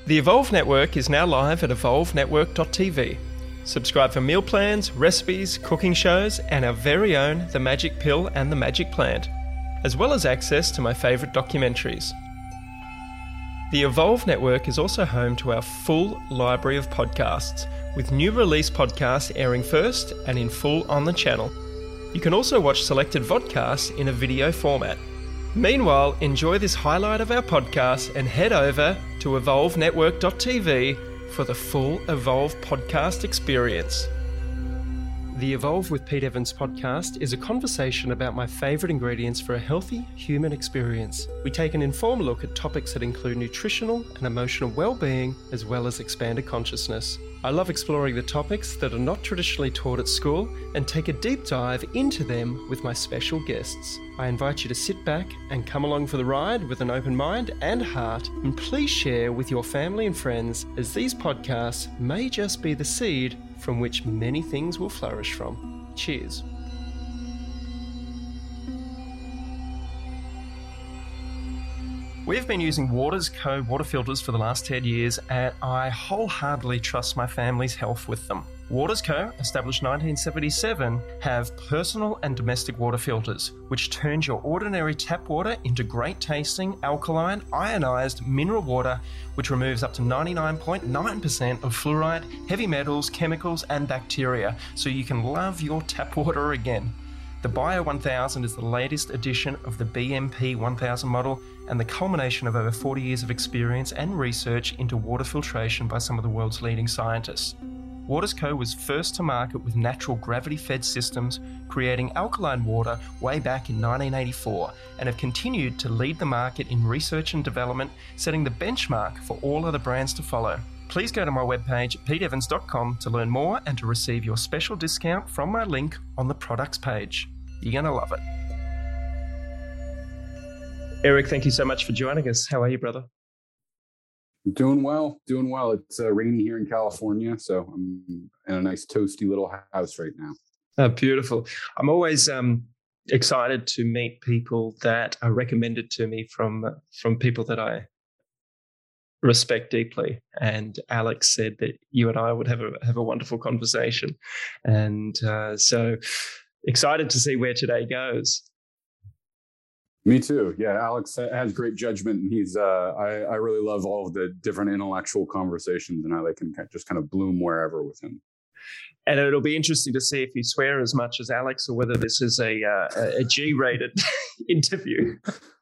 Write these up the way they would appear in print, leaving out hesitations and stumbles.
The Evolve Network is now live at evolvenetwork.tv. Subscribe for meal plans, recipes, cooking shows, and our very own The Magic Pill and The Magic Plant, as well as access to my favourite documentaries. The Evolve Network is also home to our full library of podcasts, with new release podcasts airing first and in full on the channel. You can also watch selected vodcasts in a video format. Meanwhile, enjoy this highlight of our podcast and head over to evolvenetwork.tv for the full Evolve podcast experience. The Evolve with Pete Evans podcast is a conversation about my favourite ingredients for a healthy human experience. We take an informed look at topics that include nutritional and emotional well-being, as well as expanded consciousness. I love exploring the topics that are not traditionally taught at school and take a deep dive into them with my special guests. I invite you to sit back and come along for the ride with an open mind and heart, and please share with your family and friends, as these podcasts may just be the seed from which many things will flourish from. Cheers. We've been using Waters Co. water filters for the last 10 years, and I wholeheartedly trust my family's health with them. Waters Co., established 1977, have personal and domestic water filters, which turns your ordinary tap water into great tasting, alkaline, ionized mineral water, which removes up to 99.9% of fluoride, heavy metals, chemicals, and bacteria, so you can love your tap water again. The Bio 1000 is the latest edition of the BMP 1000 model and the culmination of over 40 years of experience and research into water filtration by some of the world's leading scientists. Waters Co. was first to market with natural gravity-fed systems, creating alkaline water way back in 1984, and have continued to lead the market in research and development, setting the benchmark for all other brands to follow. Please go to my webpage, peteevans.com, to learn more and to receive your special discount from my link on the products page. You're going to love it. Eric, thank you so much for joining us. How are you, brother? Doing well. It's rainy here in California, so I'm in a nice toasty little house right now. Oh, beautiful. I'm always excited to meet people that are recommended to me from people that I respect deeply. And Alex said that you and I would have a wonderful conversation, and so excited to see where today goes. Me too. Yeah, Alex has great judgment, and he's I really love all of the different intellectual conversations and how they can just kind of bloom wherever with him. And it'll be interesting to see if you swear as much as Alex, or whether this is a G-rated interview.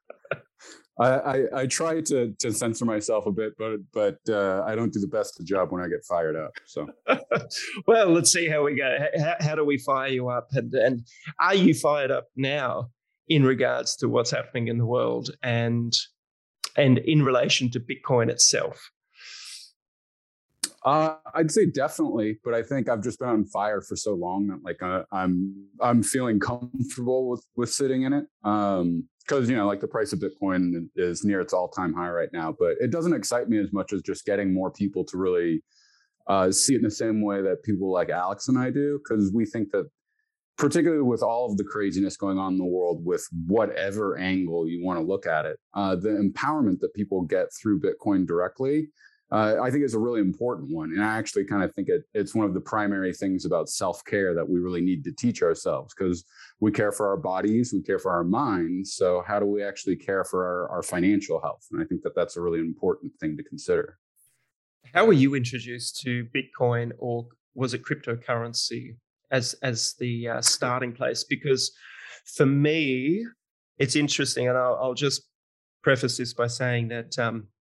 I try to censor myself a bit, but I don't do the best job when I get fired up. So, well, let's see how we go. How do we fire you up? And are you fired up now in regards to what's happening in the world and in relation to Bitcoin itself? I'd say definitely, but I think I've just been on fire for so long that I'm feeling comfortable with sitting in it. Because the price of Bitcoin is near its all-time high right now, but it doesn't excite me as much as just getting more people to really see it in the same way that people like Alex and I do, because we think that, particularly with all of the craziness going on in the world, with whatever angle you want to look at it, the empowerment that people get through Bitcoin directly, I think is a really important one. And I actually kind of think it's one of the primary things about self-care that we really need to teach ourselves, because we care for our bodies, we care for our minds. So how do we actually care for our financial health? And I think that's a really important thing to consider. How were you introduced to Bitcoin, or was it cryptocurrency as the starting place? Because for me, it's interesting, and I'll just preface this by saying that,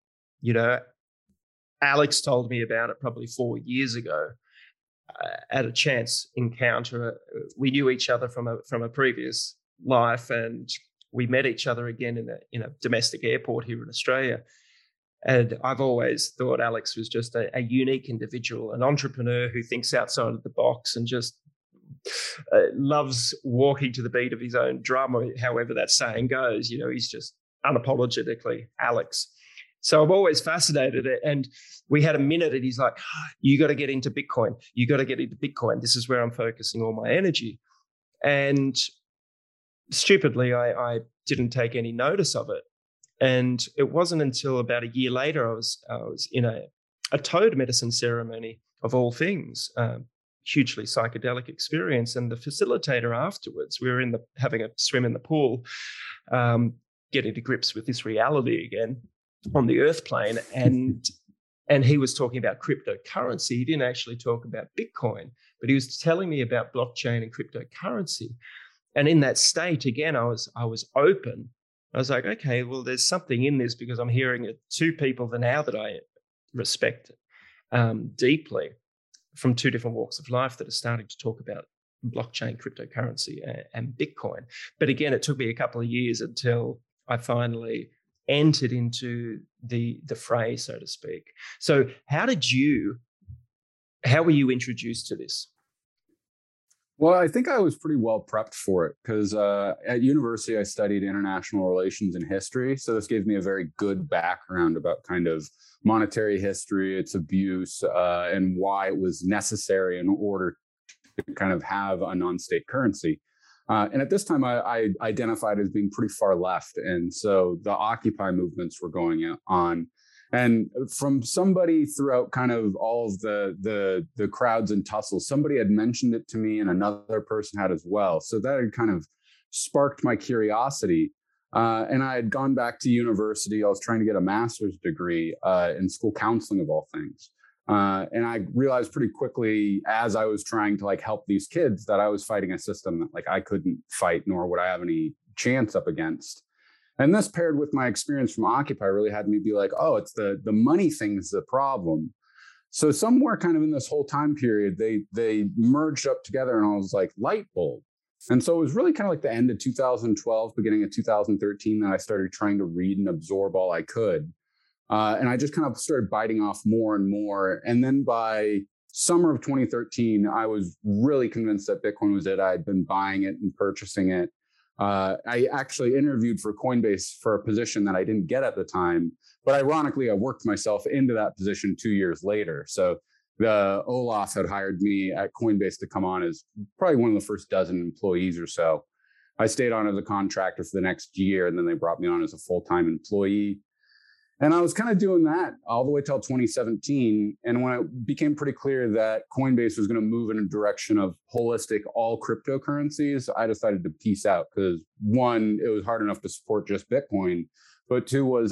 Alex told me about it probably 4 years ago at a chance encounter. We knew each other from a previous life, and we met each other again in a domestic airport here in Australia. And I've always thought Alex was just a unique individual, an entrepreneur who thinks outside of the box and just loves walking to the beat of his own drum, or however that saying goes. He's just unapologetically Alex. So I'm always fascinated. And we had a minute, and he's like, you got to get into Bitcoin. You got to get into Bitcoin. This is where I'm focusing all my energy. And stupidly, I didn't take any notice of it. And it wasn't until about a year later, I was in a a toad medicine ceremony of all things, hugely psychedelic experience. And the facilitator afterwards, we were having a swim in the pool, getting to grips with this reality again on the earth plane. And he was talking about cryptocurrency. He didn't actually talk about Bitcoin, but he was telling me about blockchain and cryptocurrency. And in that state, again, I was open. I was like, okay, well, there's something in this, because I'm hearing it two people now that I respect deeply from two different walks of life that are starting to talk about blockchain, cryptocurrency, and Bitcoin. But again, it took me a couple of years until I finally entered into the fray, so to speak. So how were you introduced to this? Well, I think I was pretty well prepped for it because at university, I studied international relations and history. So this gave me a very good background about kind of monetary history, its abuse, and why it was necessary in order to kind of have a non-state currency. And at this time, I identified as being pretty far left. And so the Occupy movements were going on. And from somebody throughout kind of all of the crowds and tussles, somebody had mentioned it to me and another person had as well. So that had kind of sparked my curiosity. And I had gone back to university. I was trying to get a master's degree in school counseling of all things. And I realized pretty quickly as I was trying to help these kids that I was fighting a system that I couldn't fight, nor would I have any chance up against. And this paired with my experience from Occupy really had me be like, oh, it's the money thing's the problem. So somewhere kind of in this whole time period, they merged up together and I was like, light bulb. And so it was really kind of the end of 2012, beginning of 2013 that I started trying to read and absorb all I could. And I just kind of started biting off more and more. And then by summer of 2013, I was really convinced that Bitcoin was it. I had been buying it and purchasing it. I actually interviewed for Coinbase for a position that I didn't get at the time, but ironically, I worked myself into that position 2 years later. So the Olaf had hired me at Coinbase to come on as probably one of the first dozen employees or so. I stayed on as a contractor for the next year, and then they brought me on as a full-time employee. And I was kind of doing that all the way till 2017. And when it became pretty clear that Coinbase was going to move in a direction of holistic all cryptocurrencies, I decided to peace out because one, it was hard enough to support just Bitcoin. But two was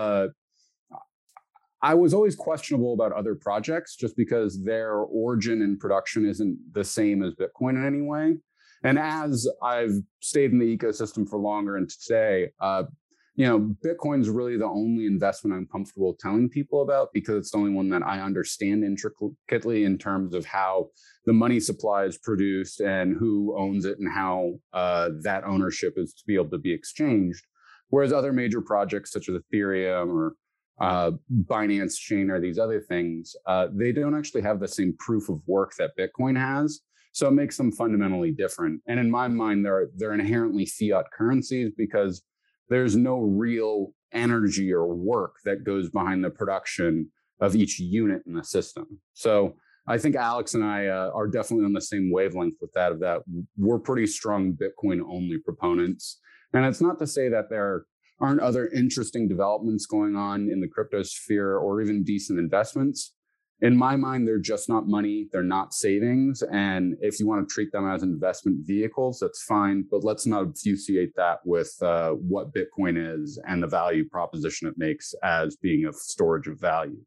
I was always questionable about other projects just because their origin and production isn't the same as Bitcoin in any way. And as I've stayed in the ecosystem for longer and today, Bitcoin's really the only investment I'm comfortable telling people about because it's the only one that I understand intricately in terms of how the money supply is produced and who owns it and how that ownership is to be able to be exchanged. Whereas other major projects such as Ethereum or Binance Chain or these other things, they don't actually have the same proof of work that Bitcoin has. So it makes them fundamentally different. And in my mind, they're inherently fiat currencies because there's no real energy or work that goes behind the production of each unit in the system. So I think Alex and I are definitely on the same wavelength with that we're pretty strong Bitcoin only proponents. And it's not to say that there aren't other interesting developments going on in the crypto sphere or even decent investments. In my mind, they're just not money. They're not savings. And if you want to treat them as investment vehicles, that's fine. But let's not obfuscate that with what Bitcoin is and the value proposition it makes as being a storage of value.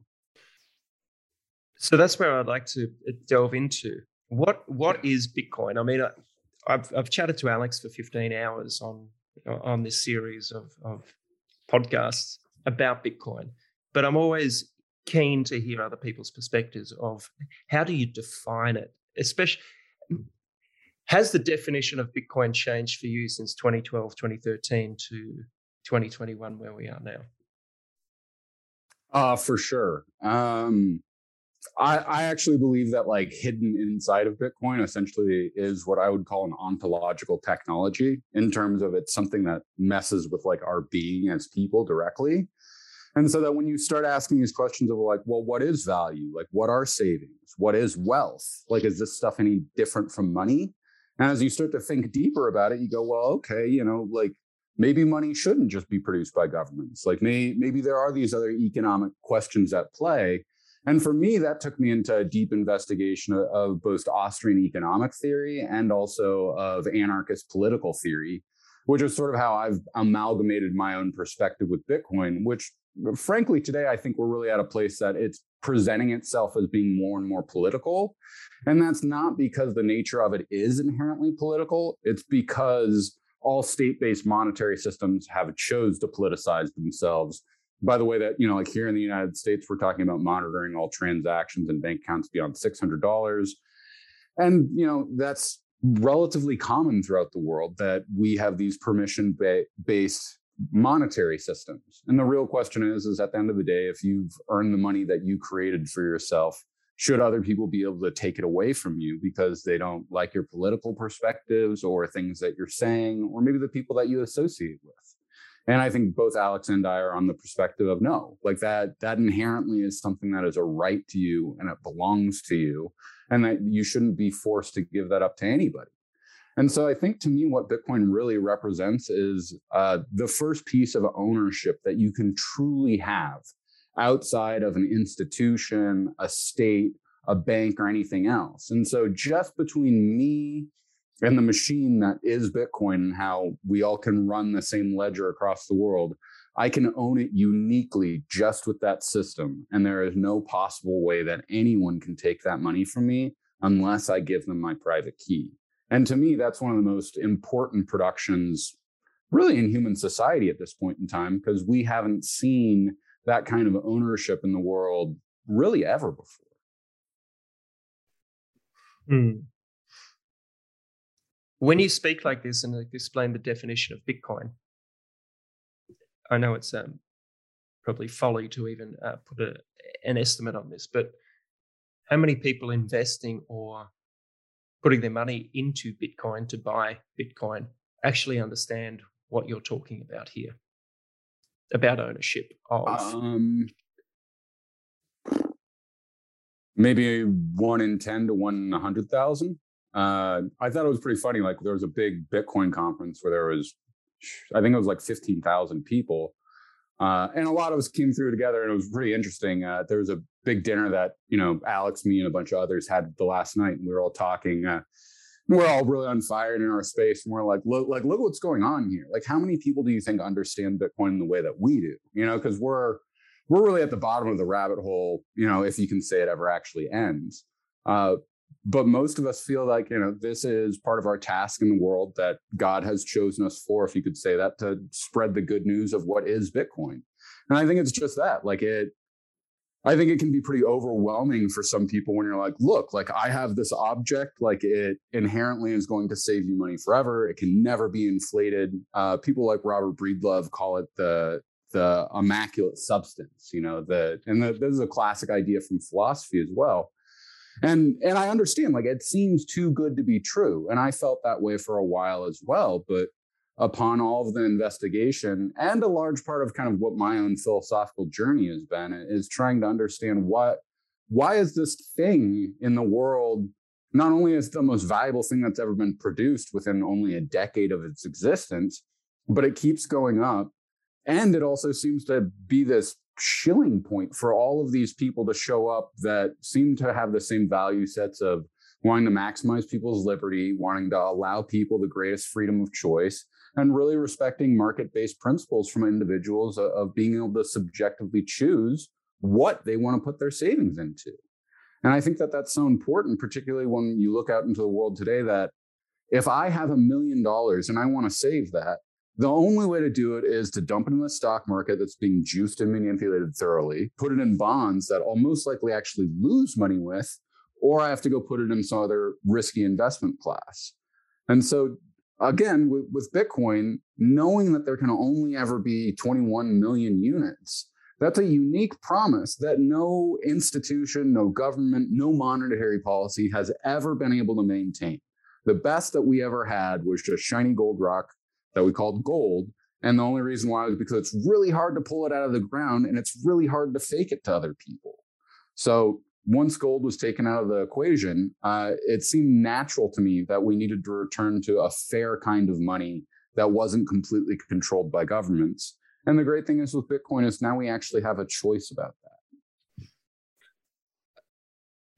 So that's where I'd like to delve into. What is Bitcoin? I mean, I've chatted to Alex for 15 hours on this series of podcasts about Bitcoin, but I'm always keen to hear other people's perspectives of how do you define it? Especially, has the definition of Bitcoin changed for you since 2012, 2013 to 2021, where we are now? For sure. I actually believe that hidden inside of Bitcoin essentially is what I would call an ontological technology in terms of it's something that messes with our being as people directly. And so that when you start asking these questions of well, what is value? What are savings? What is wealth? Is this stuff any different from money? And as you start to think deeper about it, you go, well, okay, maybe money shouldn't just be produced by governments. Maybe there are these other economic questions at play. And for me, that took me into a deep investigation of both Austrian economic theory and also of anarchist political theory, which is sort of how I've amalgamated my own perspective with Bitcoin, which frankly, today, I think we're really at a place that it's presenting itself as being more and more political. And that's not because the nature of it is inherently political. It's because all state-based monetary systems have chose to politicize themselves by the way that, like here in the United States, we're talking about monitoring all transactions and bank accounts beyond $600. And, that's relatively common throughout the world that we have these permission-based monetary systems. And the real question is at the end of the day, if you've earned the money that you created for yourself, should other people be able to take it away from you because they don't like your political perspectives or things that you're saying, or maybe the people that you associate with? And I think both Alex and I are on the perspective of no, like that inherently is something that is a right to you and it belongs to you, and that you shouldn't be forced to give that up to anybody. And so I think to me, what Bitcoin really represents is the first piece of ownership that you can truly have outside of an institution, a state, a bank, or anything else. And so just between me and the machine that is Bitcoin and how we all can run the same ledger across the world, I can own it uniquely just with that system. And there is no possible way that anyone can take that money from me unless I give them my private key. And to me, that's one of the most important productions really in human society at this point in time, because we haven't seen that kind of ownership in the world really ever before. When you speak like this and explain the definition of Bitcoin, I know it's probably folly to even put an estimate on this, but how many people investing or putting their money into Bitcoin to buy Bitcoin actually understand what you're talking about here, about ownership of? Maybe 1 in 10 to 1 in 100,000. I thought it was pretty funny. Like there was a big Bitcoin conference where there was, I think it was like 15,000 people. And a lot of us came through together, and it was pretty interesting. There was a big dinner that, Alex, me, and a bunch of others had the last night, and we were all talking. We're all really on fire in our space, and we're like, look what's going on here. Like, how many people do you think understand Bitcoin in the way that we do? Because we're really at the bottom of the rabbit hole, if you can say it ever actually ends. But most of us feel like, this is part of our task in the world that God has chosen us for, if you could say that, to spread the good news of what is Bitcoin. And I think it's just that, I think it can be pretty overwhelming for some people when you're like, look, like I have this object, like it inherently is going to save you money forever. It can never be inflated. People like Robert Breedlove call it the immaculate substance, this is a classic idea from philosophy as well. And I understand, like, it seems too good to be true. And I felt that way for a while as well. But upon all of the investigation, and a large part of kind of what my own philosophical journey has been, is trying to understand why is this thing in the world, not only is the most valuable thing that's ever been produced within only a decade of its existence, but it keeps going up. And it also seems to be this shilling point for all of these people to show up that seem to have the same value sets of wanting to maximize people's liberty, wanting to allow people the greatest freedom of choice, and really respecting market-based principles from individuals of being able to subjectively choose what they want to put their savings into. And I think that that's so important, particularly when you look out into the world today, that if I have $1 million and I want to save that, the only way to do it is to dump it in the stock market that's being juiced and manipulated thoroughly, put it in bonds that I'll most likely actually lose money with, or I have to go put it in some other risky investment class. And so again, with Bitcoin, knowing that there can only ever be 21 million units, that's a unique promise that no institution, no government, no monetary policy has ever been able to maintain. The best that we ever had was just shiny gold rock that we called gold. And the only reason why was because it's really hard to pull it out of the ground, and it's really hard to fake it to other people. So once gold was taken out of the equation, it seemed natural to me that we needed to return to a fair kind of money that wasn't completely controlled by governments. And the great thing is with Bitcoin is now we actually have a choice about that.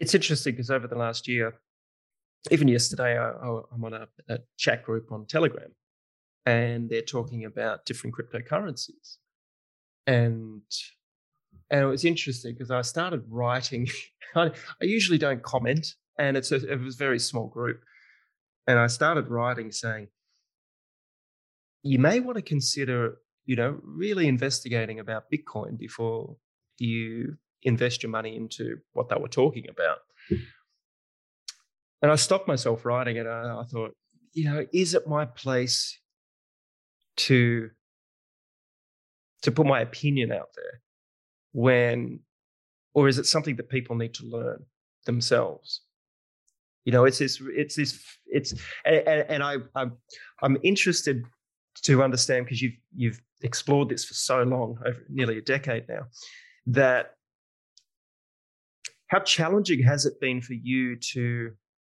it's interesting because over the last year, even yesterday, I'm on a chat group on Telegram, and they're talking about different cryptocurrencies. And it was interesting because I started writing. I usually don't comment, and it was a very small group. And I started writing saying, you may want to consider, really investigating about Bitcoin before you invest your money into what they were talking about. And I stopped myself writing it. I thought, is it my place to put my opinion out there or is it something that people need to learn themselves? I'm interested to understand, because you've explored this for so long, over nearly a decade now, that how challenging has it been for you to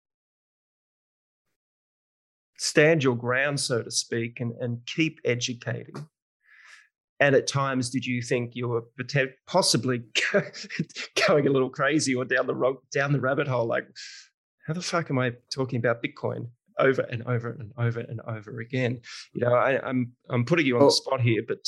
stand your ground, so to speak, and keep educating? And at times, did you think you were possibly going a little crazy or down the rabbit hole? Like, how the fuck am I talking about Bitcoin over and over and over and over again? I'm putting you on the spot here, but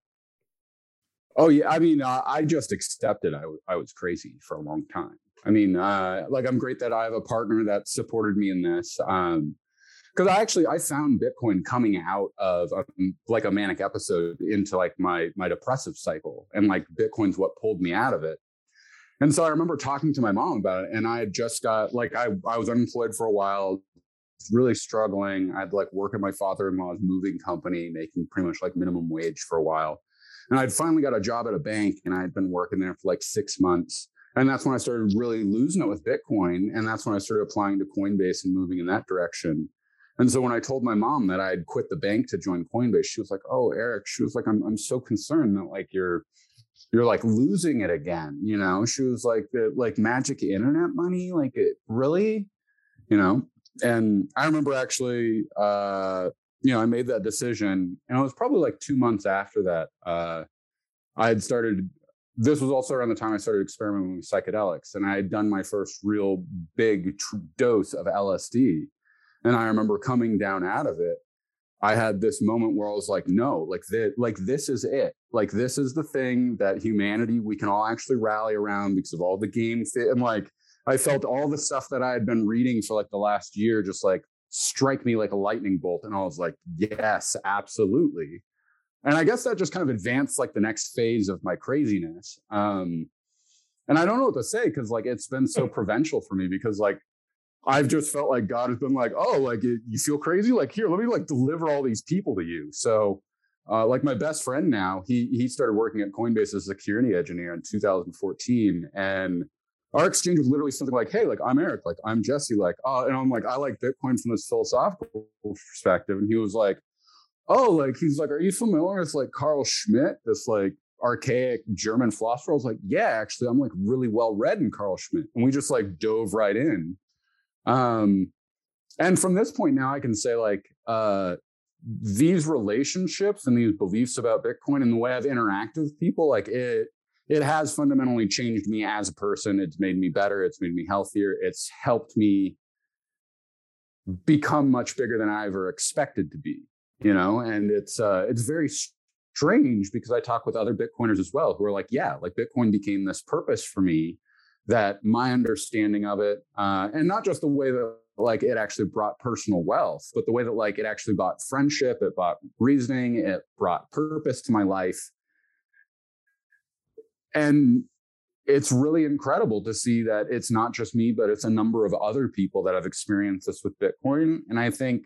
oh yeah, I mean, I just accepted I was crazy for a long time. I mean, I'm great that I have a partner that supported me in this. Because I found Bitcoin coming out of a manic episode into like my depressive cycle, and like Bitcoin's what pulled me out of it. And so I remember talking to my mom about it, and I had just got I was unemployed for a while, really struggling. I'd like work at my father-in-law's moving company, making pretty much like minimum wage for a while. And I'd finally got a job at a bank, and I'd been working there for like 6 months. And that's when I started really losing it with Bitcoin. And that's when I started applying to Coinbase and moving in that direction. And so when I told my mom that I had quit the bank to join Coinbase, she was like, "Oh, Eric," she was like, I'm so concerned that like you're like losing it again. She was like, like magic internet money, like it really, And I remember actually, I made that decision, and it was probably like 2 months after that. I had started. This was also around the time I started experimenting with psychedelics, and I had done my first real big dose of LSD. And I remember coming down out of it, I had this moment where I was like, no, this is it. Like, this is the thing that humanity, we can all actually rally around because of all the game fit. And like, I felt all the stuff that I had been reading for like the last year, just like strike me like a lightning bolt. And I was like, yes, absolutely. And I guess that just kind of advanced like the next phase of my craziness. And I don't know what to say, because like, it's been so provincial for me, because like, I've just felt like God has been like, oh, like you feel crazy? Like, here, let me like deliver all these people to you. So like my best friend now, he started working at Coinbase as a security engineer in 2014. And our exchange was literally something like, hey, like I'm Eric, like I'm Jesse, like, oh, and I'm like, I like Bitcoin from this philosophical perspective. And he was like, oh, like, he's like, are you familiar with like Carl Schmitt, this like archaic German philosopher? I was like, yeah, actually, I'm like really well read in Carl Schmitt. And we just like dove right in. And from this point now, I can say like, these relationships and these beliefs about Bitcoin and the way I've interacted with people, like it has fundamentally changed me as a person. It's made me better. It's made me healthier. It's helped me become much bigger than I ever expected to be, and it's very strange, because I talk with other Bitcoiners as well, who are like, yeah, like Bitcoin became this purpose for me, that my understanding of it, and not just the way that like it actually brought personal wealth, but the way that like it actually brought friendship, it brought reasoning, it brought purpose to my life. And it's really incredible to see that it's not just me, but it's a number of other people that have experienced this with Bitcoin. And I think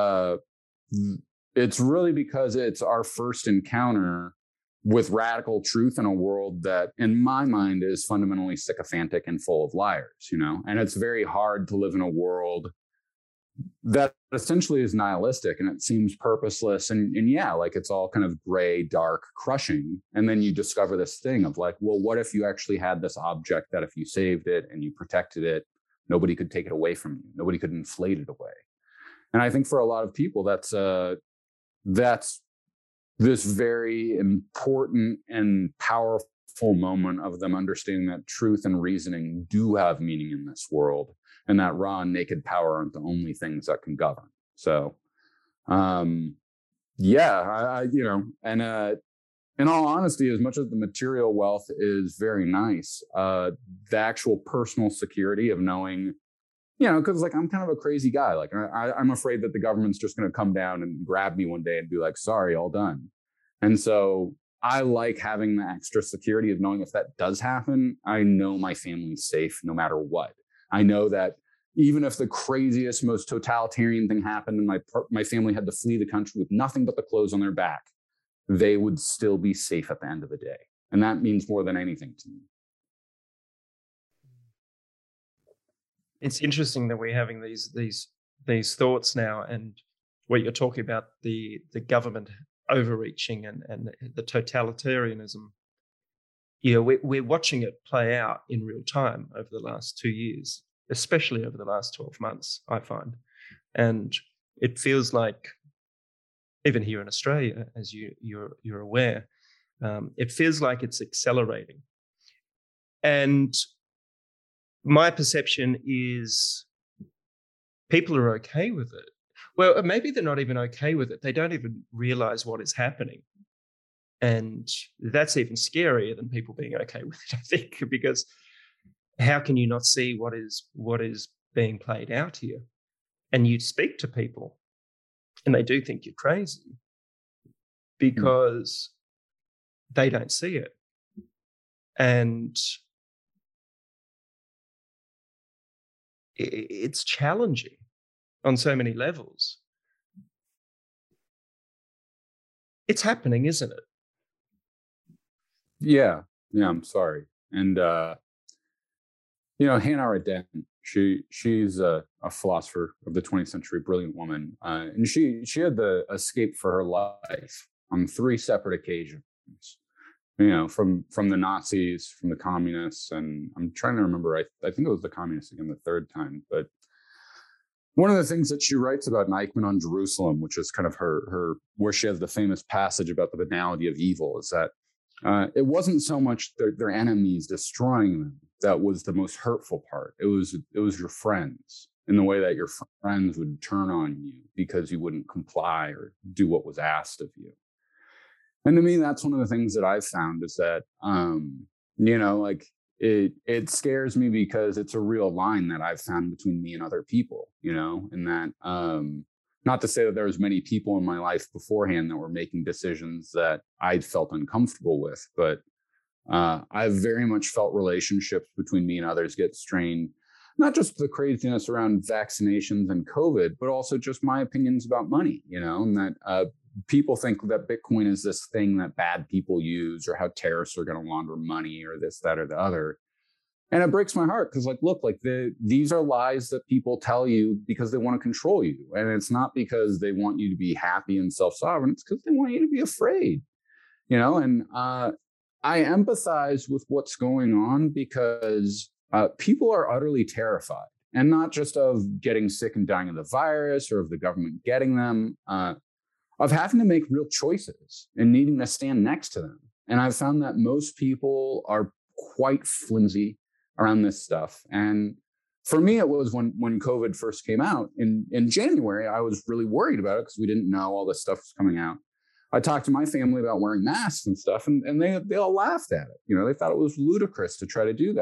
it's really because it's our first encounter with radical truth in a world that, in my mind, is fundamentally sycophantic and full of liars, and it's very hard to live in a world that essentially is nihilistic, and it seems purposeless. And yeah, like it's all kind of gray, dark, crushing. And then you discover this thing of like, well, what if you actually had this object that if you saved it and you protected it, nobody could take it away from you. Nobody could inflate it away. And I think for a lot of people, that's this very important and powerful full moment of them understanding that truth and reasoning do have meaning in this world, and that raw and naked power aren't the only things that can govern. So, yeah, and in all honesty, as much as the material wealth is very nice, the actual personal security of knowing, because like I'm kind of a crazy guy. Like I'm afraid that the government's just going to come down and grab me one day and be like, sorry, all done. And so I like having the extra security of knowing if that does happen, I know my family's safe no matter what. I know that even if the craziest, most totalitarian thing happened and my family had to flee the country with nothing but the clothes on their back, they would still be safe at the end of the day. And that means more than anything to me. It's interesting that we're having these thoughts now, and what you're talking about, the government overreaching and the totalitarianism. We're watching it play out in real time over the last 2 years, especially over the last 12 months, I find. And it feels like, even here in Australia, as you're aware, it feels like it's accelerating. And my perception is people are okay with it. Well, maybe they're not even okay with it. They don't even realize what is happening. And that's even scarier than people being okay with it, I think, because how can you not see what is being played out here? And you speak to people and they do think you're crazy because they don't see it. And it's challenging on so many levels. It's happening, isn't it? Yeah, I'm sorry. And Hannah Arendt, she's a philosopher of the 20th century, brilliant woman, and she had the escape for her life on 3 separate occasions. From the Nazis, from the communists, and I'm trying to remember. I think it was the communists again the 3rd time. But one of the things that she writes about in Eichmann on Jerusalem, which is kind of her where she has the famous passage about the banality of evil, is that it wasn't so much their enemies destroying them that was the most hurtful part. It was your friends, in the way that your friends would turn on you because you wouldn't comply or do what was asked of you. And to me, that's one of the things that I've found is that, it scares me because it's a real line that I've found between me and other people, and that, not to say that there was many people in my life beforehand that were making decisions that I felt uncomfortable with, but I've very much felt relationships between me and others get strained, not just the craziness around vaccinations and COVID, but also just my opinions about money, and that, people think that Bitcoin is this thing that bad people use, or how terrorists are going to launder money, or this, that, or the other. And it breaks my heart because, these are lies that people tell you because they want to control you. And it's not because they want you to be happy and self-sovereign. It's because they want you to be afraid, And I empathize with what's going on because people are utterly terrified, and not just of getting sick and dying of the virus or of the government getting them, of having to make real choices and needing to stand next to them. And I've found that most people are quite flimsy around this stuff. And for me, it was when COVID first came out in January, I was really worried about it because we didn't know all this stuff was coming out. I talked to my family about wearing masks and stuff, and they all laughed at it. They thought it was ludicrous to try to do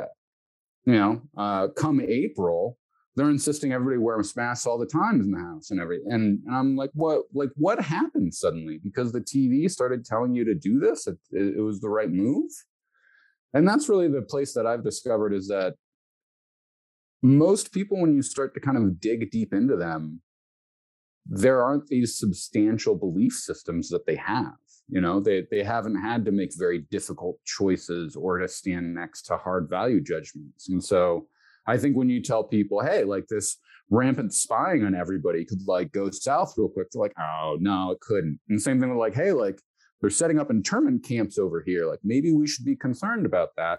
that. Come April, they're insisting everybody wears masks all the time in the house and everything. And I'm like, what happened suddenly? Because the TV started telling you to do this, it was the right move. And that's really the place that I've discovered is that most people, when you start to kind of dig deep into them, there aren't these substantial belief systems that they have. They haven't had to make very difficult choices or to stand next to hard value judgments. And so I think when you tell people, hey, this rampant spying on everybody could go south real quick, they're like, oh, no, it couldn't. And the same thing with hey, they're setting up internment camps over here. Maybe we should be concerned about that.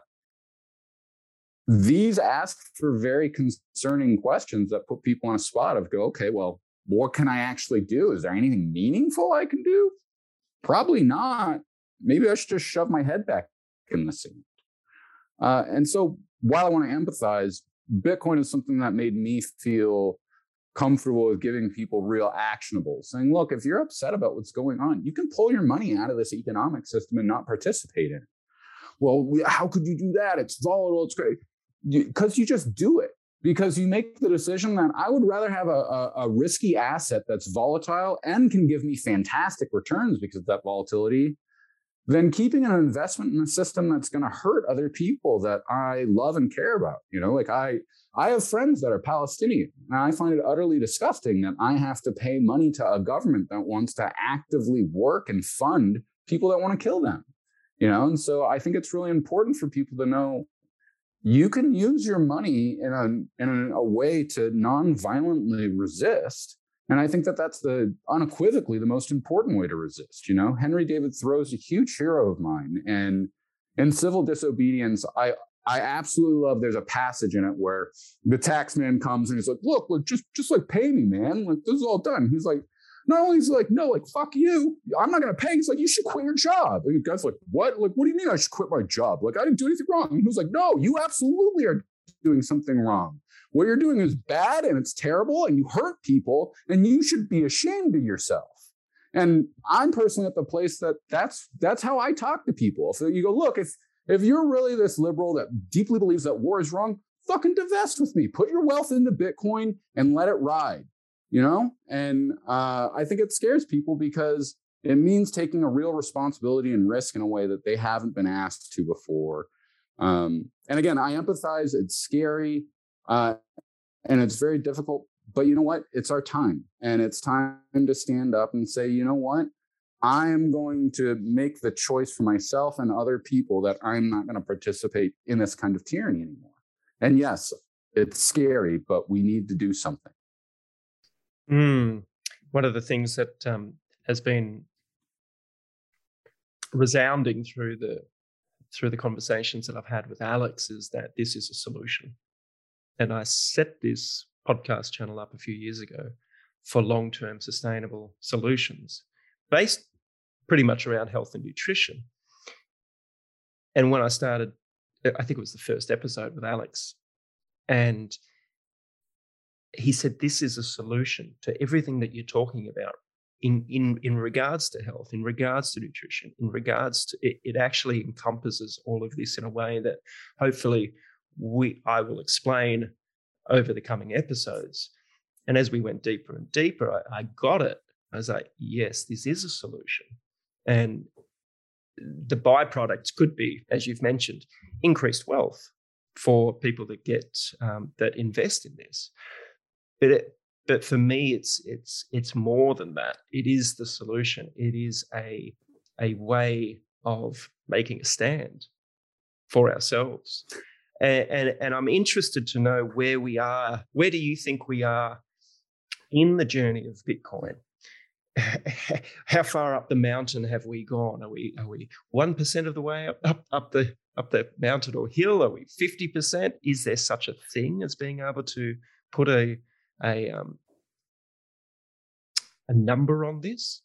These ask for very concerning questions that put people on a spot of okay, well, what can I actually do? Is there anything meaningful I can do? Probably not. Maybe I should just shove my head back in the sand. And so while I want to empathize, Bitcoin is something that made me feel comfortable with giving people real actionables, saying, look, if you're upset about what's going on, you can pull your money out of this economic system and not participate in it. Well, how could you do that? It's volatile. It's great. Because you just do it. Because you make the decision that I would rather have a risky asset that's volatile and can give me fantastic returns because of that volatility than keeping an investment in a system that's going to hurt other people that I love and care about. Like I have friends that are Palestinian, and I find it utterly disgusting that I have to pay money to a government that wants to actively work and fund people that want to kill them. And so I think it's really important for people to know you can use your money in a way to non-violently resist. And I think that that's unequivocally the most important way to resist. Henry David Thoreau's a huge hero of mine. And in Civil Disobedience, I absolutely love, there's a passage in it where the tax man comes and he's like, look, just like pay me, man. Like, this is all done. He's like, not only is he like, no, like, fuck you, I'm not going to pay. He's like, you should quit your job. And the guy's like, what? Like, what do you mean I should quit my job? Like, I didn't do anything wrong. And he was like, no, you absolutely are doing something wrong. What you're doing is bad and it's terrible and you hurt people and you should be ashamed of yourself. And I'm personally at the place that's how I talk to people. So you go, look, if you're really this liberal that deeply believes that war is wrong, fucking divest with me. Put your wealth into Bitcoin and let it ride. And I think it scares people because it means taking a real responsibility and risk in a way that they haven't been asked to before. And again, I empathize. It's scary and it's very difficult. But you know what? It's our time. And it's time to stand up and say, you know what? I am going to make the choice for myself and other people that I'm not going to participate in this kind of tyranny anymore. And yes, it's scary, but we need to do something. One of the things that has been resounding through the conversations that I've had with Alex is that this is a solution. And I set this podcast channel up a few years ago for long-term sustainable solutions based pretty much around health and nutrition. And when I started, I think it was the first episode with Alex, and he said, this is a solution to everything that you're talking about in regards to health, in regards to nutrition, in regards to it actually encompasses all of this in a way that hopefully I will explain over the coming episodes. And as we went deeper and deeper, I got it. I was like, yes, this is a solution. And the byproducts could be, as you've mentioned, increased wealth for people that that invest in this. But for me, it's more than that. It is the solution. It is a way of making a stand for ourselves. And I'm interested to know where we are. Where do you think we are in the journey of Bitcoin? How far up the mountain have we gone? Are we 1% of the way up the mountain or hill? Are we 50%? Is there such a thing as being able to put a number on this?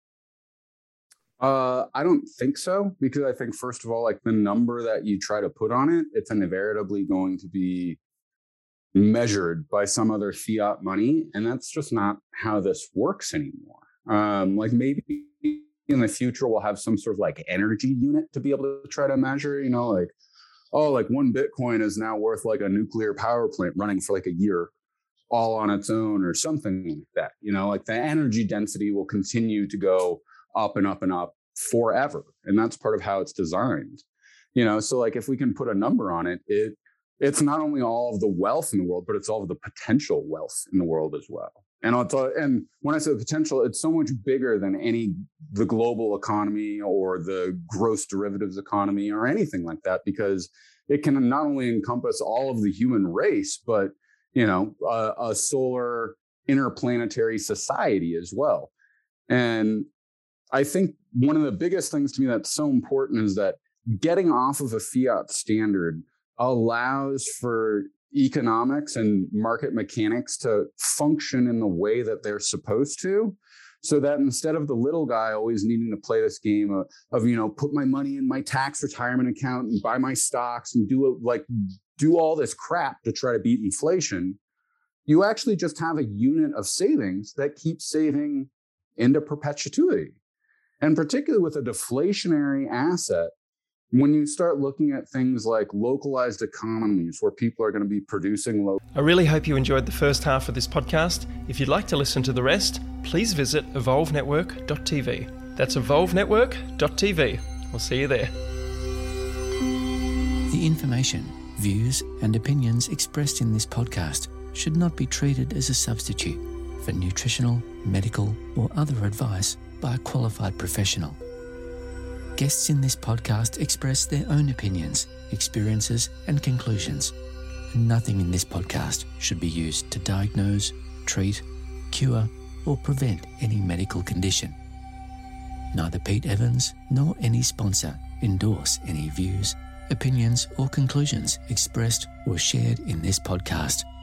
I don't think so, because I think, first of all, like the number that you try to put on it, it's invariably going to be measured by some other fiat money. And that's just not how this works anymore. Like maybe in the future, we'll have some sort of like energy unit to be able to try to measure, like, oh, like 1 Bitcoin is now worth like a nuclear power plant running for like a year all on its own or something like that. Like the energy density will continue to go up and up and up forever. And that's part of how it's designed. So like if we can put a number on it, it's not only all of the wealth in the world, but it's all of the potential wealth in the world as well. And when I say the potential, it's so much bigger than the global economy or the gross derivatives economy or anything like that, because it can not only encompass all of the human race, but a solar interplanetary society as well. And I think one of the biggest things to me that's so important is that getting off of a fiat standard allows for economics and market mechanics to function in the way that they're supposed to, so that instead of the little guy always needing to play this game of put my money in my tax retirement account and buy my stocks and do all this crap to try to beat inflation, you actually just have a unit of savings that keeps saving into perpetuity. And particularly with a deflationary asset, when you start looking at things like localized economies where people are going to be producing low. I really hope you enjoyed the first half of this podcast. If you'd like to listen to the rest, please visit evolvenetwork.tv. That's evolvenetwork.tv. We'll see you there. The information, views, and opinions expressed in this podcast should not be treated as a substitute for nutritional, medical, or other advice by a qualified professional. Guests in this podcast express their own opinions, experiences, and conclusions. Nothing in this podcast should be used to diagnose, treat, cure, or prevent any medical condition. Neither Pete Evans nor any sponsor endorse any views, opinions, or conclusions expressed or shared in this podcast.